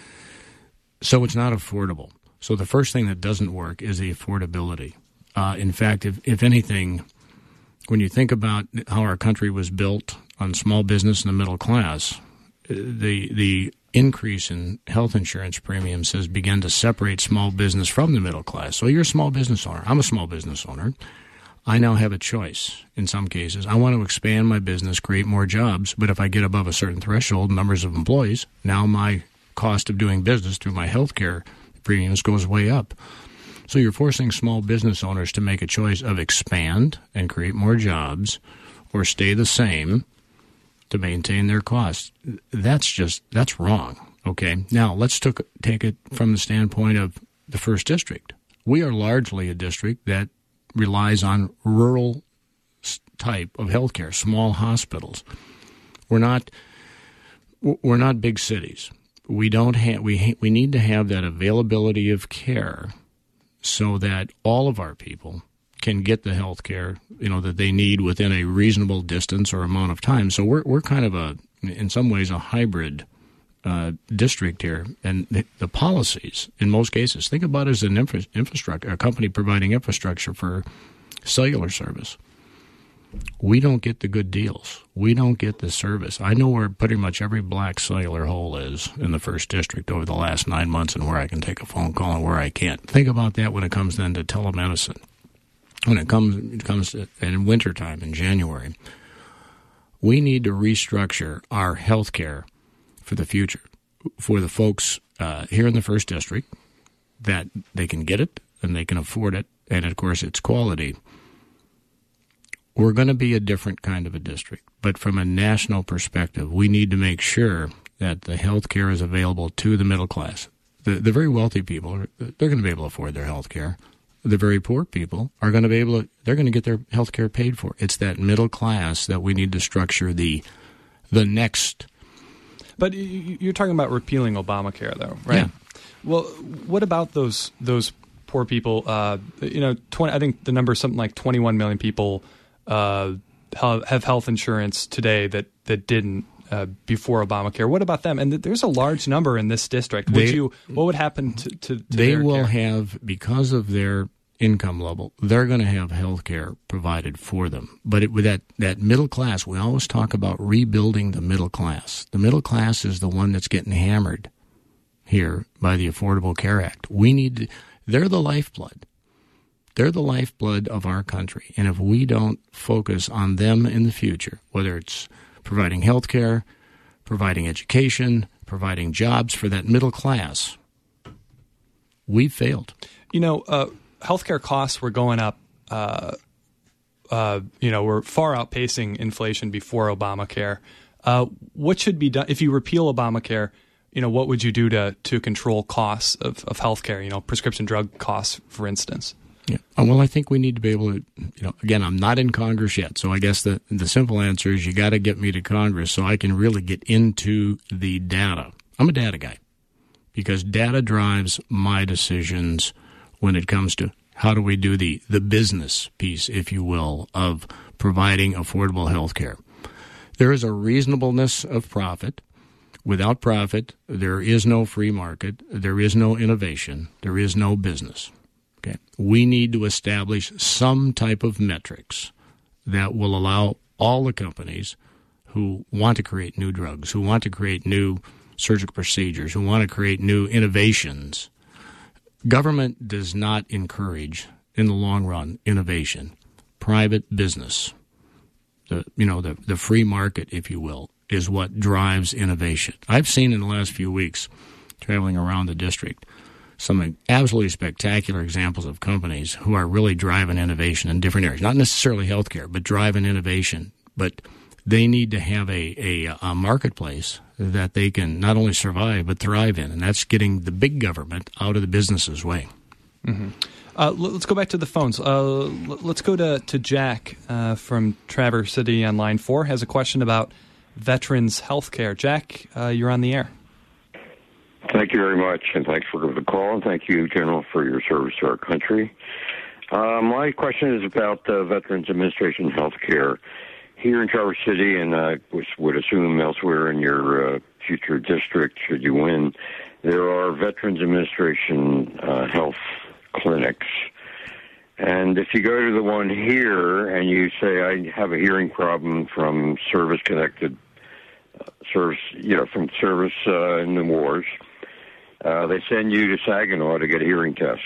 So it's not affordable. So the first thing that doesn't work is the affordability. Uh, in fact, if, if anything, when you think about how our country was built on small business and the middle class, the the increase in health insurance premiums has begun to separate small business from the middle class. So you're a small business owner. I'm a small business owner. I now have a choice in some cases. I want to expand my business, create more jobs, but if I get above a certain threshold, numbers of employees, now my cost of doing business through my health care premiums goes way up. So you're forcing small business owners to make a choice of expand and create more jobs or stay the same to maintain their costs. That's just, that's wrong, okay? Now, let's took, take it from the standpoint of the first district. We are largely a district that relies on rural type of healthcare, small hospitals. We're not we're not big cities. We don't have we ha- we need to have that availability of care so that all of our people can get the health care, you know, that they need within a reasonable distance or amount of time. So we're we're kind of a in some ways a hybrid Uh, district here, and the, the policies in most cases, think about it as an infra- infrastructure, a company providing infrastructure for cellular service. We don't get the good deals. We don't get the service. I know where pretty much every black cellular hole is in the first district over the last nine months and where I can take a phone call and where I can't. Think about that when it comes then to telemedicine. When it comes, it comes to, in wintertime, in January, we need to restructure our health care for the future, for the folks uh, here in the first district, that they can get it and they can afford it, and of course it's quality. We're going to be a different kind of a district, but from a national perspective, we need to make sure that the health care is available to the middle class. The, the very wealthy people, they're going to be able to afford their health care. The very poor people are going to be able to, they're going to get their health care paid for. It's that middle class that we need to structure the the next. But you're talking about repealing Obamacare, though, right? Yeah. Well, what about those those poor people. Uh, you know, twenty. I think the number is something like twenty-one million people uh, have health insurance today that that didn't uh, before Obamacare. What about them? And th- there's a large number in this district. Would They, you? What would happen to, to, to they their will care? have, because of their income level, they're going to have health care provided for them. But it, with that, that middle class, we always talk about rebuilding the middle class. The middle class is the one that's getting hammered here by the Affordable Care Act. We need to, they're the lifeblood. They're the lifeblood of our country. And if we don't focus on them in the future, whether it's providing health care, providing education, providing jobs for that middle class, we've failed. You know, uh, healthcare costs were going up. Uh, uh, you know, we're far outpacing inflation before Obamacare. Uh, what should be done if you repeal Obamacare? You know, what would you do to to control costs of, of healthcare? You know, prescription drug costs, for instance. Yeah. Well, I think we need to be able to. You know, again, I'm not in Congress yet, so I guess the the simple answer is you got to get me to Congress so I can really get into the data. I'm a data guy because data drives my decisions when it comes to how do we do the, the business piece, if you will, of providing affordable health care. There is a reasonableness of profit. Without profit, there is no free market, there is no innovation, there is no business. Okay, we need to establish some type of metrics that will allow all the companies who want to create new drugs, who want to create new surgical procedures, who want to create new innovations. Government does not encourage, in the long run, innovation. Private business, the you know the, the free market, if you will, is what drives innovation. I've seen in the last few weeks, traveling around the district, some absolutely spectacular examples of companies who are really driving innovation in different areas. Not necessarily healthcare, but driving innovation. But they need to have a, a, a marketplace that they can not only survive but thrive in, and that's getting the big government out of the business's way. Mm-hmm. Uh, let's go back to the phones. Uh, let's go to, to Jack uh, from Traverse City on line four. Has a question about veterans health care. Jack, uh, you're on the air. Thank you very much, and thanks for the call, and thank you, General, for your service to our country. Uh, my question is about uh, Veterans Administration health care. Here in Traverse City, and I would assume elsewhere in your uh, future district, should you win, there are Veterans Administration uh, health clinics. And if you go to the one here and you say, I have a hearing problem from service-connected, uh, service, you know, from service uh, in the wars, uh, they send you to Saginaw to get a hearing test.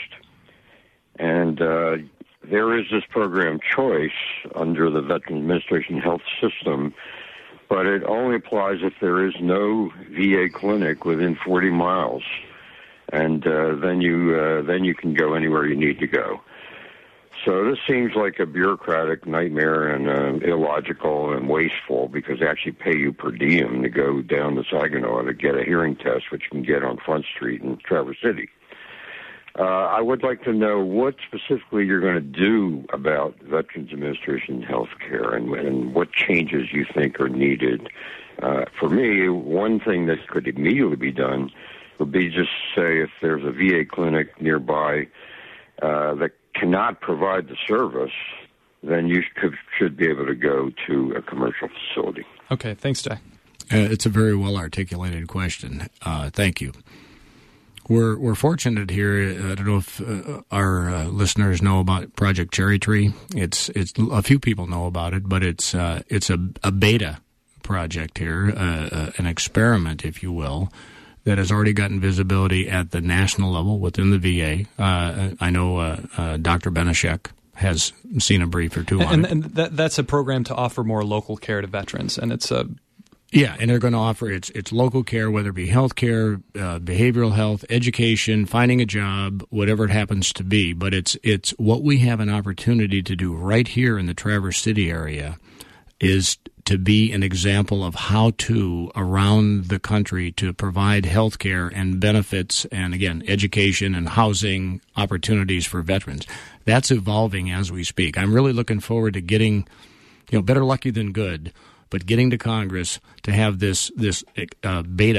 And uh, there is this program Choice under the Veterans Administration health system, but it only applies if there is no V A clinic within forty miles. And uh, then you uh, then you can go anywhere you need to go. So this seems like a bureaucratic nightmare and uh, illogical and wasteful because they actually pay you per diem to go down to Saginaw to get a hearing test, which you can get on Front Street in Traverse City. Uh, I would like to know what specifically you're going to do about Veterans Administration health care and, and what changes you think are needed. Uh, for me, one thing that could immediately be done would be just say if there's a V A clinic nearby uh, that cannot provide the service, then you could, should be able to go to a commercial facility. Okay, thanks, Jack. Uh, it's a very well articulated question. Uh, thank you. We're we're fortunate here. I don't know if uh, our uh, listeners know about Project Cherry Tree. It's it's a few people know about it, but it's uh, it's a, a beta project here, uh, uh, an experiment, if you will, that has already gotten visibility at the national level within the V A. Uh, I know uh, uh, Doctor Benishek has seen a brief or two on and, it. and that, that's a program to offer more local care to veterans, and it's a Yeah, and they're going to offer it's it's local care, whether it be health care, uh, behavioral health, education, finding a job, whatever it happens to be. But it's it's what we have an opportunity to do right here in the Traverse City area is to be an example of how to, around the country, to provide health care and benefits and, again, education and housing opportunities for veterans. That's evolving as we speak. I'm really looking forward to getting, you know, better lucky than good, but getting to Congress to have this this uh, beta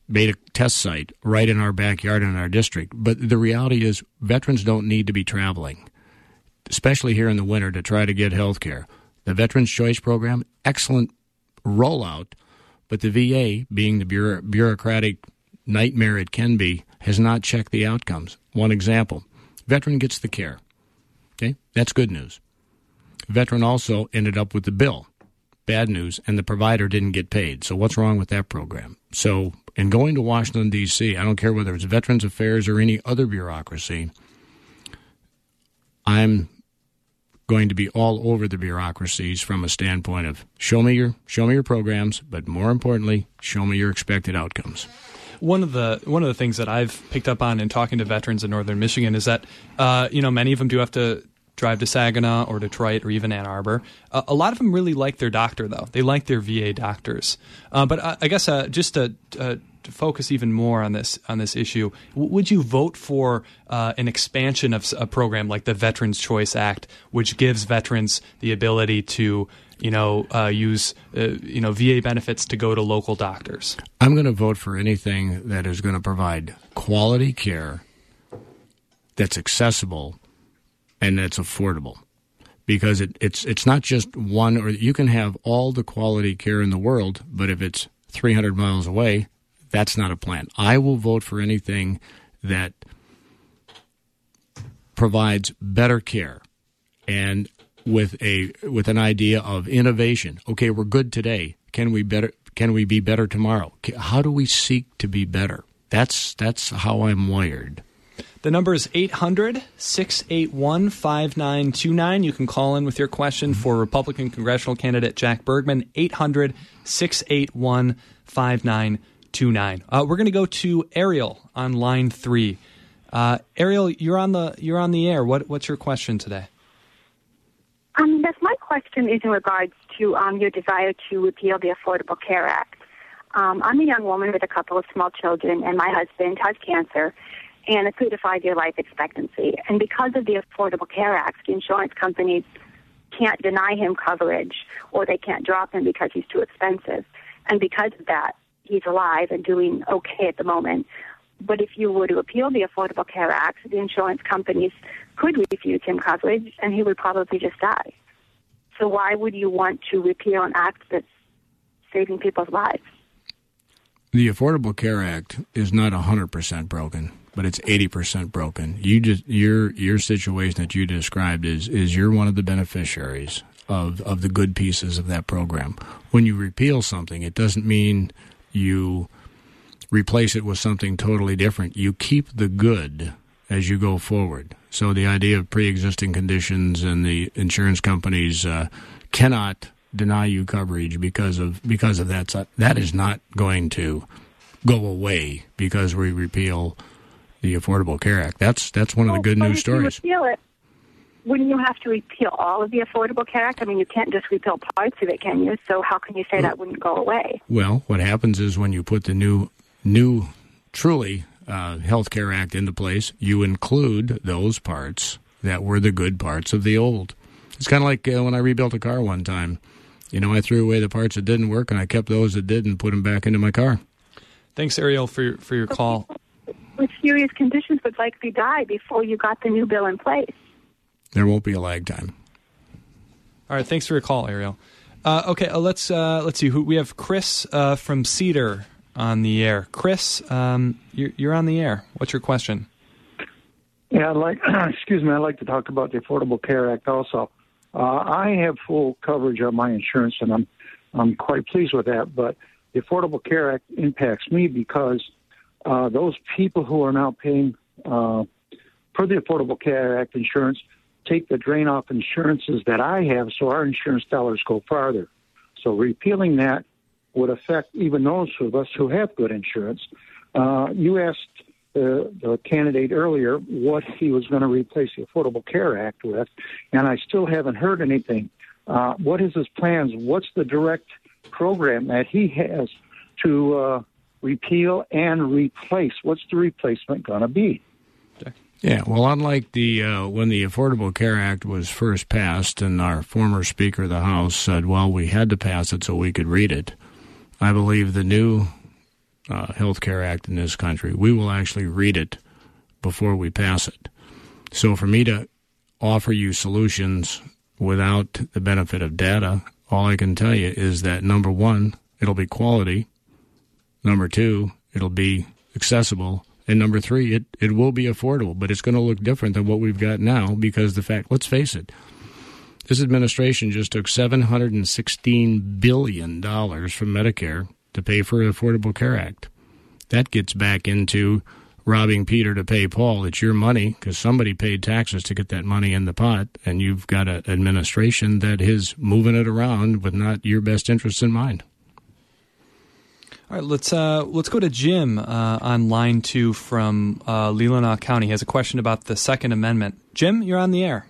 made a test site right in our backyard in our district. But the reality is veterans don't need to be traveling, especially here in the winter, to try to get health care. The Veterans Choice Program, excellent rollout, but the V A, being the bureau- bureaucratic nightmare it can be, has not checked the outcomes. One example, veteran gets the care. Okay, that's good news. Veteran also ended up with the bill. Bad news, and the provider didn't get paid. So what's wrong with that program? So in going to Washington, D C, I don't care whether it's Veterans Affairs or any other bureaucracy, I'm going to be all over the bureaucracies from a standpoint of show me your show me your programs, but more importantly, show me your expected outcomes. One of the one of the things that I've picked up on in talking to veterans in northern Michigan is that uh, you know many of them do have to drive to Saginaw or Detroit or even Ann Arbor. Uh, a lot of them really like their doctor, though. They like their V A doctors. Uh, but I, I guess uh, just to, uh, to focus even more on this on this issue, w- would you vote for uh, an expansion of a program like the Veterans Choice Act, which gives veterans the ability to, you know, uh, use uh, you know V A benefits to go to local doctors? I'm going to vote for anything that is going to provide quality care that's accessible and that's affordable, because it, it's it's not just one, or you can have all the quality care in the world, but if it's three hundred miles away, that's not a plan. I will vote for anything that provides better care and with a with an idea of innovation. Okay, we're good today. Can we better? Can we be better tomorrow? How do we seek to be better? That's that's how I'm wired. The number is eight hundred, six eight one, five nine two nine. You can call in with your question for Republican congressional candidate Jack Bergman, eight hundred, six eight one, five nine two nine. Uh, we're going to go to Ariel on line three. Uh, Ariel, you're on the you're on the air. What what's your question today? Um, yes, my question is in regards to um, your desire to repeal the Affordable Care Act. Um, I'm a young woman with a couple of small children, and my husband has cancer and a three to five year life expectancy. And because of the Affordable Care Act, the insurance companies can't deny him coverage, or they can't drop him because he's too expensive. And because of that, he's alive and doing okay at the moment. But if you were to appeal the Affordable Care Act, the insurance companies could refuse him coverage, and he would probably just die. So why would you want to repeal an act that's saving people's lives? The Affordable Care Act is not one hundred percent broken, but it's eighty percent broken. You just your your situation that you described is is you're one of the beneficiaries of of the good pieces of that program. When you repeal something, it doesn't mean you replace it with something totally different. You keep the good as you go forward. So the idea of pre-existing conditions and the insurance companies uh, cannot deny you coverage because of because of that. That is not going to go away because we repeal the Affordable Care Act. That's that's one of the good well, news if stories. You repeal it, wouldn't you have to repeal all of the Affordable Care Act? I mean, you can't just repeal parts of it, can you? So how can you say that wouldn't go away? Well, what happens is when you put the new, new, truly uh, Health Care Act into place, you include those parts that were the good parts of the old. It's kind of like uh, when I rebuilt a car one time. You know, I threw away the parts that didn't work, and I kept those that did and put them back into my car. Thanks, Ariel, for your, for your call. With serious conditions would likely die before you got the new bill in place. There won't be a lag time. All right, thanks for your call, Ariel. Uh, okay, uh, let's uh, let's see. Who we have Chris uh, from Cedar on the air. Chris, um, you're, you're on the air. What's your question? Yeah, I'd like. excuse me. I'd like to talk about the Affordable Care Act also. Uh, I have full coverage on my insurance, and I'm I'm quite pleased with that. But the Affordable Care Act impacts me because uh, those people who are now paying uh, for the Affordable Care Act insurance take the drain off insurances that I have, so our insurance dollars go farther. So repealing that would affect even those of us who have good insurance. Uh, you asked the, the candidate earlier what he was going to replace the Affordable Care Act with, and I still haven't heard anything. Uh, what is his plans? What's the direct program that he has to uh, repeal and replace? What's the replacement going to be? Yeah, well, unlike the uh, when the Affordable Care Act was first passed and our former Speaker of the House said, well, we had to pass it so we could read it, I believe the new uh, Health Care Act in this country. We will actually read it before we pass it. So for me to offer you solutions without the benefit of data, all I can tell you is that, number one, it'll be quality. Number two, it'll be accessible. And number three, it, it will be affordable, but it's going to look different than what we've got now because the fact, let's face it, this administration just took seven hundred sixteen billion dollars from Medicare to pay for the Affordable Care Act. That gets back into robbing Peter to pay Paul. It's your money because somebody paid taxes to get that money in the pot, and you've got an administration that is moving it around with not your best interests in mind. All right, let's uh, let's go to Jim uh, on line two from uh, Leelanau County. He has a question about the Second Amendment. Jim, you're on the air.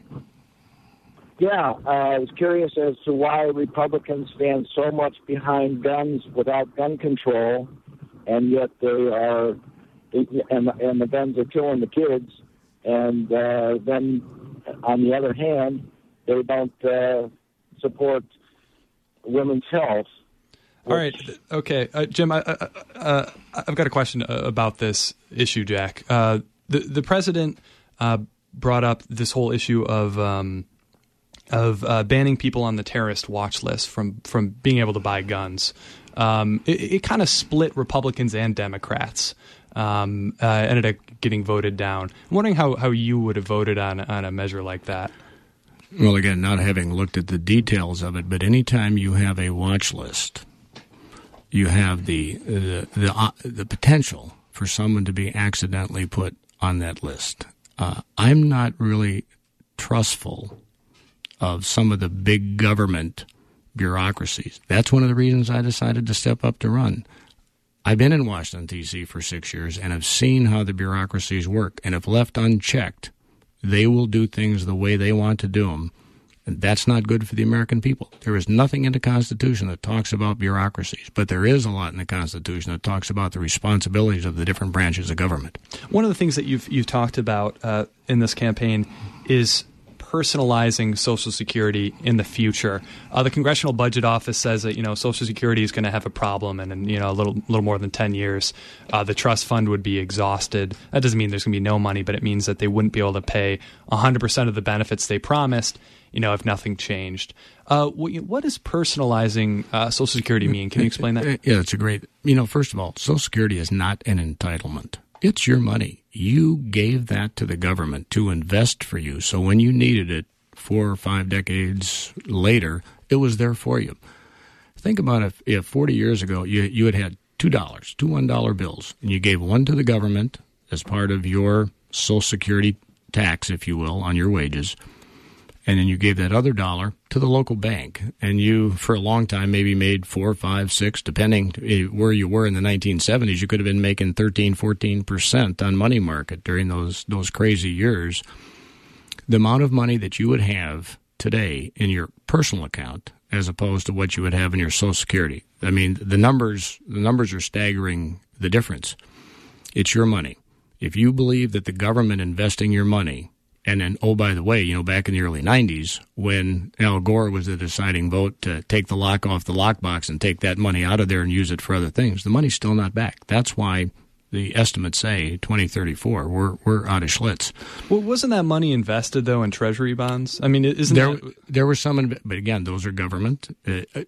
Yeah, uh, I was curious as to why Republicans stand so much behind guns without gun control, and yet they are, and, and the guns are killing the kids, and uh, then on the other hand, they don't uh, support women's health. All right. Okay. Uh, Jim, I, I, uh, I've got a question about this issue, Jack. Uh, the, the president uh, brought up this whole issue of um, of uh, banning people on the terrorist watch list from, from being able to buy guns. Um, it it kind of split Republicans and Democrats. Um, uh, ended up getting voted down. I'm wondering how, how you would have voted on, on a measure like that. Well, again, not having looked at the details of it, but anytime you have a watch list, you have the the the, uh, the potential for someone to be accidentally put on that list. Uh, I'm not really trustful of some of the big government bureaucracies. That's one of the reasons I decided to step up to run. I've been in Washington, D C for six years, and I've seen how the bureaucracies work. And if left unchecked, they will do things the way they want to do them. And that's not good for the American people. There is nothing in the Constitution that talks about bureaucracies, but there is a lot in the Constitution that talks about the responsibilities of the different branches of government. One of the things that you've you've talked about uh, in this campaign is personalizing Social Security in the future. Uh, the Congressional Budget Office says that, you know, Social Security is going to have a problem, and in, you know, a little little more than ten years, uh, the trust fund would be exhausted. That doesn't mean there's going to be no money, but it means that they wouldn't be able to pay one hundred percent of the benefits they promised, you know, if nothing changed. Uh, what, what does personalizing uh, Social Security mean? Can you explain that? Yeah, it's a great, you know, first of all, Social Security is not an entitlement. It's your money. You gave that to the government to invest for you. So when you needed it four or five decades later, it was there for you. Think about if, if forty years ago you, you had had two dollars, two one dollar bills, and you gave one to the government as part of your Social Security tax, if you will, on your wages, and then you gave that other dollar to the local bank, and you, for a long time, maybe made four, five, six, depending where you were in the nineteen seventies, you could have been making thirteen, fourteen percent on money market during those those crazy years. The amount of money that you would have today in your personal account as opposed to what you would have in your Social Security. I mean, the numbers the numbers are staggering, the difference. It's your money. If you believe that the government investing your money, and then, oh, by the way, you know, back in the early nineties, when Al Gore was the deciding vote to take the lock off the lockbox and take that money out of there and use it for other things, the money's still not back. That's why the estimates say twenty thirty-four, we're we're out of Schlitz. Well, wasn't that money invested, though, in Treasury bonds? I mean, isn't there, that... There was some, but again, those are government. Uh,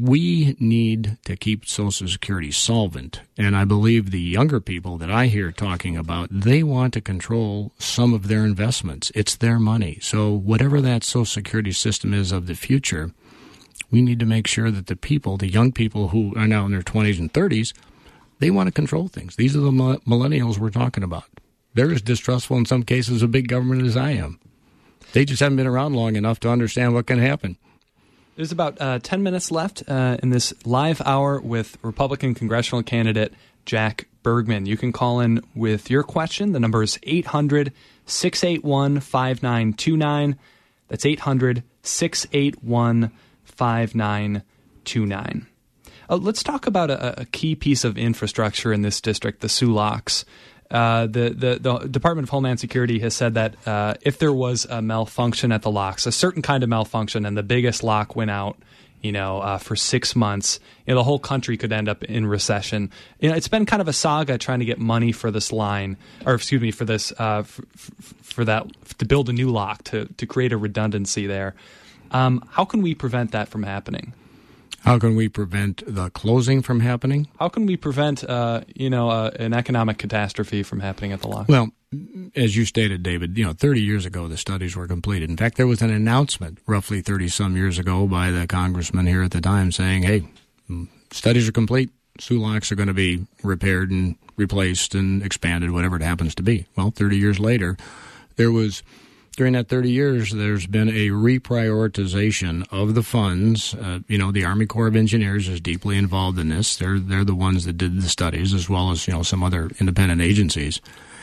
we need to keep Social Security solvent, and I believe the younger people that I hear talking about, they want to control some of their investments. It's their money. So whatever that Social Security system is of the future, we need to make sure that the people, the young people who are now in their twenties and thirties, they want to control things. These are the millennials we're talking about. They're as distrustful in some cases of big government as I am. They just haven't been around long enough to understand what can happen. There's about uh, ten minutes left uh, in this live hour with Republican congressional candidate Jack Bergman. You can call in with your question. The number is eight hundred, six eight one, five nine two nine. That's eight hundred, six eight one, five nine two nine. Uh, let's talk about a, a key piece of infrastructure in this district, the S U locks. Uh, the, the, the Department of Homeland Security has said that uh, if there was a malfunction at the locks, a certain kind of malfunction, and the biggest lock went out you know, uh, for six months, you know, the whole country could end up in recession. You know, it's been kind of a saga trying to get money for this line, or excuse me, for this, uh, for, for that, to build a new lock, to, to create a redundancy there. Um, how can we prevent that from happening? How can we prevent the closing from happening? How can we prevent, uh, you know, uh, an economic catastrophe from happening at the lock? Well, as you stated, David, you know, thirty years ago the studies were completed. In fact, there was an announcement roughly thirty-some years ago by the congressman here at the time saying, hey, studies are complete. Sulaks are going to be repaired and replaced and expanded, whatever it happens to be. Well, thirty years later, there was... During that thirty years, there's been a reprioritization of the funds. Uh, you know, the Army Corps of Engineers is deeply involved in this. They're they're the ones that did the studies, as well as, you know, some other independent agencies.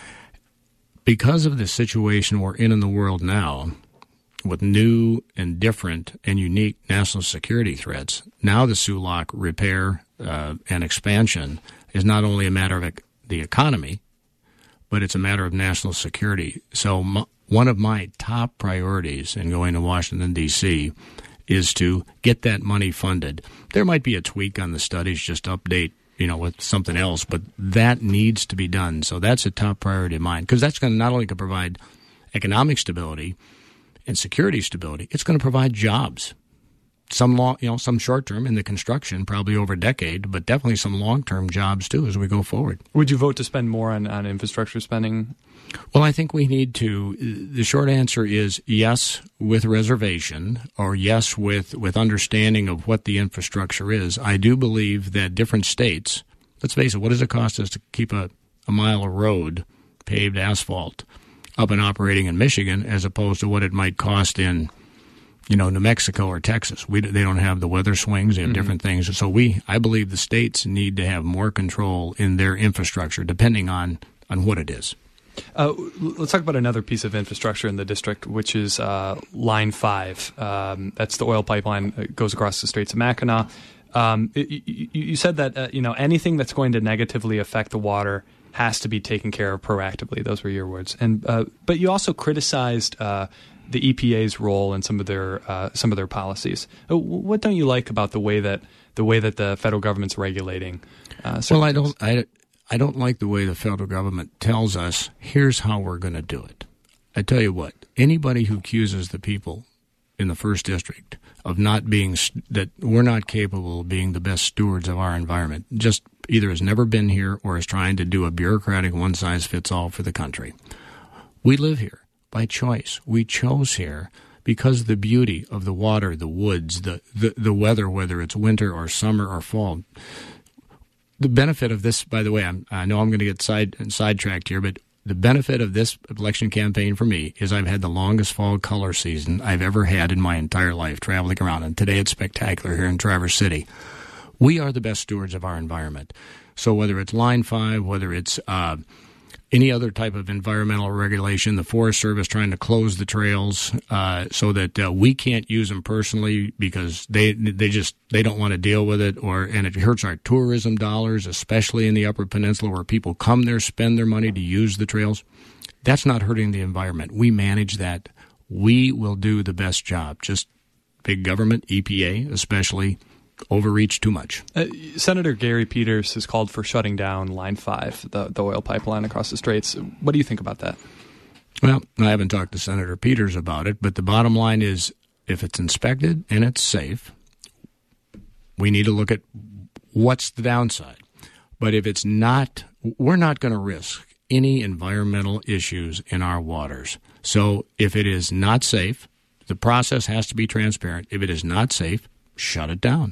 Because of the situation we're in in the world now, with new and different and unique national security threats, now the Sulak repair uh, and expansion is not only a matter of the economy, but it's a matter of national security. So m- one of my top priorities in going to Washington, D C is to get that money funded. There might be a tweak on the studies, just update, you know, with something else, but that needs to be done. So that's a top priority of mine, because that's going to not only provide economic stability and security stability, it's going to provide jobs. Some long, you know, some short term in the construction, probably over a decade, but definitely some long term jobs too as we go forward. Would you vote to spend more on, on infrastructure spending? Well, I think we need to. The short answer is yes, with reservation, or yes, with with understanding of what the infrastructure is. I do believe that different states. Let's face it. What does it cost us to keep a, a mile of road, paved asphalt, up and operating in Michigan, as opposed to what it might cost in, you know, New Mexico or Texas? We they don't have the weather swings; they have mm-hmm. different things. So we, I believe, the states need to have more control in their infrastructure, depending on on what it is. Uh, let's talk about another piece of infrastructure in the district, which is uh, Line five. Um, that's the oil pipeline that goes across the Straits of Mackinac. Um, it, you, you said that uh, you know anything that's going to negatively affect the water has to be taken care of proactively. Those were your words. And uh, but you also criticized uh, the E P A's role in some of their uh, some of their policies. What don't you like about the way that the way that the federal government's regulating? Uh, well, I don't. I, I don't like the way the federal government tells us, here's how we're going to do it. I tell you what, anybody who accuses the people in the first district of not being, that we're not capable of being the best stewards of our environment, just either has never been here or is trying to do a bureaucratic one-size-fits-all for the country. We live here by choice. We chose here because of the beauty of the water, the woods, the, the, the weather, whether it's winter or summer or fall. The benefit of this, by the way, I'm, I know I'm going to get side sidetracked here, but the benefit of this election campaign for me is I've had the longest fall color season I've ever had in my entire life traveling around. And today it's spectacular here in Traverse City. We are the best stewards of our environment. So whether it's Line five, whether it's uh, any other type of environmental regulation, the Forest Service trying to close the trails uh, so that uh, we can't use them personally because they they just they don't want to deal with it, or and it hurts our tourism dollars, especially in the Upper Peninsula where people come there, spend their money to use the trails. That's not hurting the environment. We manage that. We will do the best job. Just big government, E P A especially, overreach too much. Uh, Senator Gary Peters has called for shutting down Line five, the, the oil pipeline across the Straits. What do you think about that? Well, I haven't talked to Senator Peters about it, but the bottom line is if it's inspected and it's safe, we need to look at what's the downside. But if it's not, we're not going to risk any environmental issues in our waters. So if it is not safe, the process has to be transparent. If it is not safe, shut it down.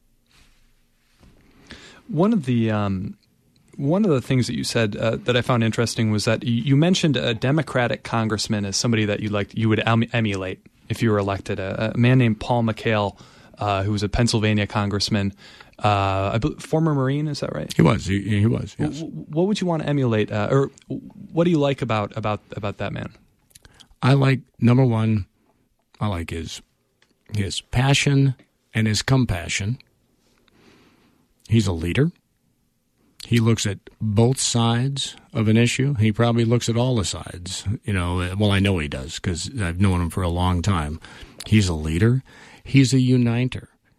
One of the um, one of the things that you said uh, that I found interesting was that you mentioned a Democratic congressman as somebody that you like you would em- emulate if you were elected. A, a man named Paul McHale, uh, who was a Pennsylvania congressman, uh, I believe, former Marine. Is that right? He was. He, he was. Yes. What would you want to emulate, uh, or what do you like about about about that man? I like number one. I like his his passion and his compassion. He's a leader. He looks at both sides of an issue. He probably looks at all the sides. You know, well, I know he does because I've known him for a long time. He's a leader. He's a uniter.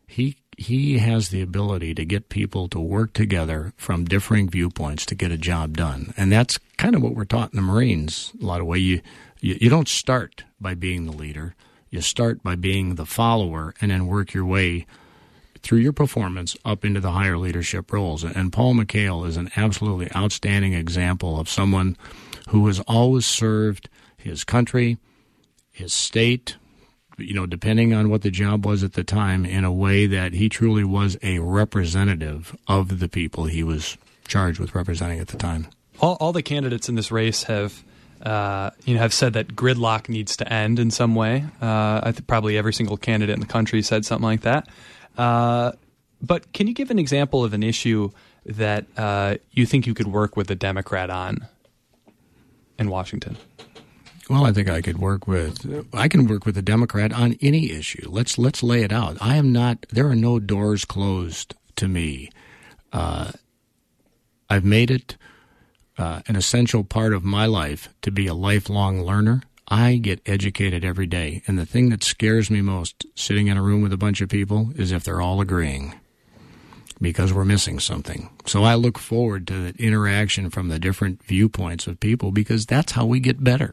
he he has the ability to get people to work together from differing viewpoints to get a job done. And that's kind of what we're taught in the Marines a lot of way. You, you, you don't start by being the leader. You start by being the follower and then work your way through your performance up into the higher leadership roles. And Paul McHale is an absolutely outstanding example of someone who has always served his country, his state, you know, depending on what the job was at the time, in a way that he truly was a representative of the people he was charged with representing at the time. All, all the candidates in this race have, uh, you know, have said that gridlock needs to end in some way. Uh, I think probably every single candidate in the country said something like that. Uh, but can you give an example of an issue that uh, you think you could work with a Democrat on in Washington? Well, I think I could work with I can work with a Democrat on any issue. Let's let's lay it out. I am not. There are no doors closed to me. Uh, I've made it uh, an essential part of my life to be a lifelong learner. I get educated every day, and the thing that scares me most, sitting in a room with a bunch of people, is if they're all agreeing, because we're missing something. So I look forward to the interaction from the different viewpoints of people, because that's how we get better.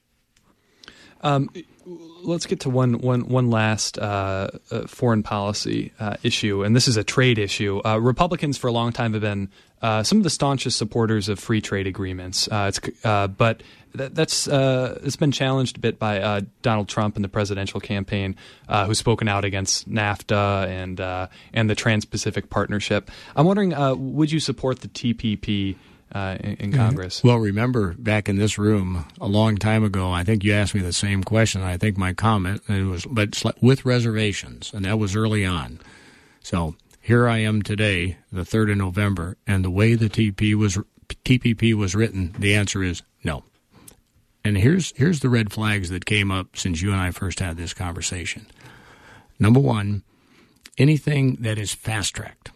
Um, let's get to one, one, one last uh, uh, foreign policy uh, issue, and this is a trade issue. Uh, Republicans for a long time have been uh, some of the staunchest supporters of free trade agreements, uh, it's, uh, but that, that's uh, it's been challenged a bit by uh, Donald Trump in the presidential campaign, uh, who's spoken out against NAFTA and uh, and the Trans-Pacific Partnership. I'm wondering, uh, would you support the T P P Uh, in, in Congress? Well, remember back in this room a long time ago, I think you asked me the same question. I think my comment it was, but with reservations, and that was early on. So here I am today, the third of November, and the way the T P was T P P was written, the answer is no. And here's here's the red flags that came up since you and I first had this conversation. Number one, anything that is fast-tracked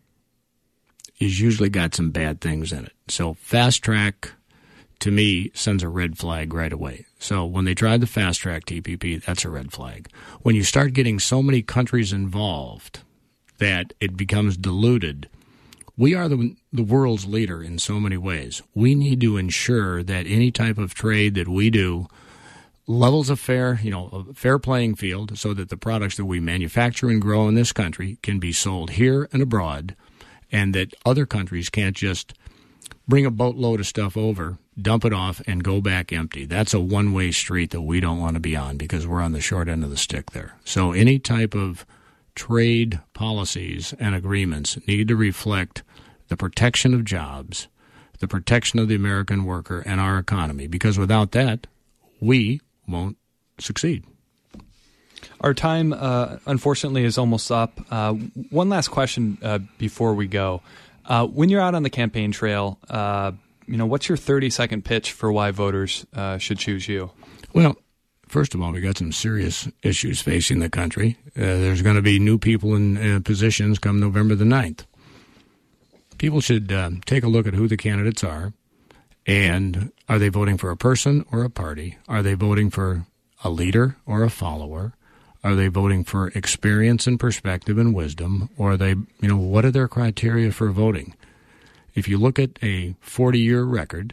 is usually got some bad things in it. So fast track, to me, sends a red flag right away. So when they tried the fast track T P P, that's a red flag. When you start getting so many countries involved that it becomes diluted, we are the, the world's leader in so many ways. We need to ensure that any type of trade that we do levels a fair, you know, a fair playing field, so that the products that we manufacture and grow in this country can be sold here and abroad, and that other countries can't just bring a boatload of stuff over, dump it off, and go back empty. That's a one-way street that we don't want to be on, because we're on the short end of the stick there. So any type of trade policies and agreements need to reflect the protection of jobs, the protection of the American worker and our economy, because without that, we won't succeed. Our time, uh, unfortunately, is almost up. Uh, one last question uh, before we go. Uh, when you're out on the campaign trail, uh, you know, what's your thirty-second pitch for why voters uh, should choose you? Well, first of all, we got some serious issues facing the country. Uh, there's going to be new people in uh, positions come November the ninth. People should uh, take a look at who the candidates are, and are they voting for a person or a party? Are they voting for a leader or a follower? Are they voting for experience and perspective and wisdom? Or are they, you know, what are their criteria for voting? If you look at a forty-year record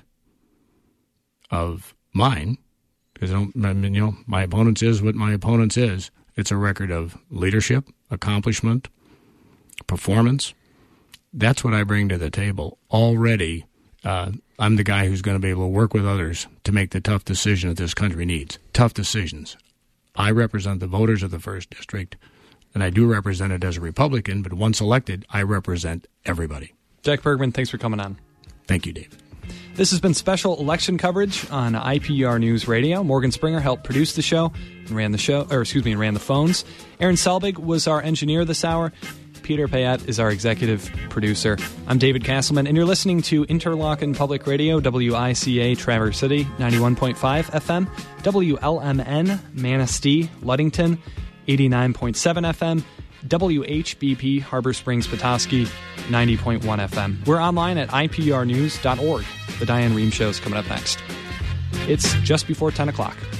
of mine, because I don't, I mean, you know, my opponent's is what my opponent's is. It's a record of leadership, accomplishment, performance. That's what I bring to the table. Already, uh, I'm the guy who's going to be able to work with others to make the tough decision that this country needs. Tough decisions. I represent the voters of the first District, and I do represent it as a Republican, but once elected, I represent everybody. Jack Bergman, thanks for coming on. Thank you, David. This has been special election coverage on I P R News Radio. Morgan Springer helped produce the show and ran the show, or excuse me, and ran the phones. Aaron Selbig was our engineer this hour. Peter Payette is our executive producer. I'm David Castleman, and you're listening to Interlochen Public Radio, W I C A Traverse City, ninety-one point five F M, W L M N Manistee, Ludington, eighty-nine point seven F M, W H B P Harbor Springs, Petoskey, ninety point one F M. We're online at I P R news dot org. The Diane Rehm Show is coming up next. It's just before ten o'clock.